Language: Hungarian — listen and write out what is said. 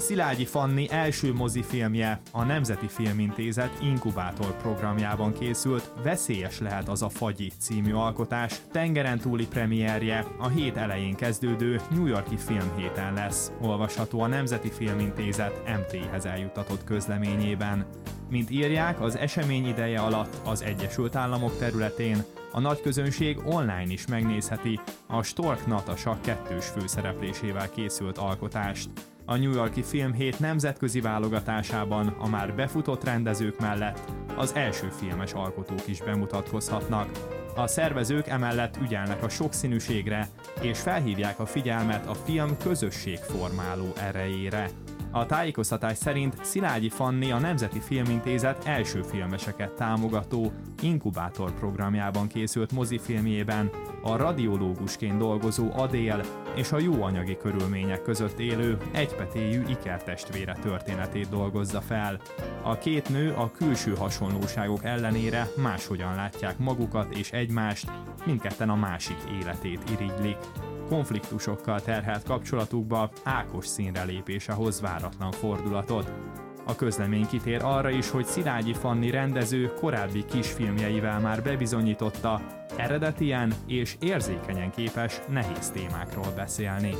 Szilágyi Fanni első mozifilmje a Nemzeti Filmintézet inkubátor programjában készült Veszélyes lehet az a fagyi című alkotás tengeren túli premierje a hét elején kezdődő New York-i filmhéten lesz, olvasható a Nemzeti Filmintézet MT-hez eljutatott közleményében. Mint írják, az esemény ideje alatt az Egyesült Államok területén a nagyközönség online is megnézheti a Stork Natasha kettős főszereplésével készült alkotást. A New York-i Filmhét nemzetközi válogatásában a már befutott rendezők mellett az első filmes alkotók is bemutatkozhatnak. A szervezők emellett ügyelnek a sokszínűségre, és felhívják a figyelmet a film közösségformáló erejére. A tájékoztatás szerint Szilágyi Fanni a Nemzeti Filmintézet első filmeseket támogató inkubátor programjában készült mozifilmjében a radiológusként dolgozó Adél és a jó anyagi körülmények között élő egypetéjű ikertestvére történetét dolgozza fel. A két nő a külső hasonlóságok ellenére máshogyan látják magukat és egymást, mindketten a másik életét irigylik. Konfliktusokkal terhelt kapcsolatukba ákos színre lépése hoz váratlan fordulatot. A közlemény kitér arra is, hogy Szilágyi Fanni rendező korábbi kisfilmjeivel már bebizonyította, eredetien és érzékenyen képes nehéz témákról beszélni.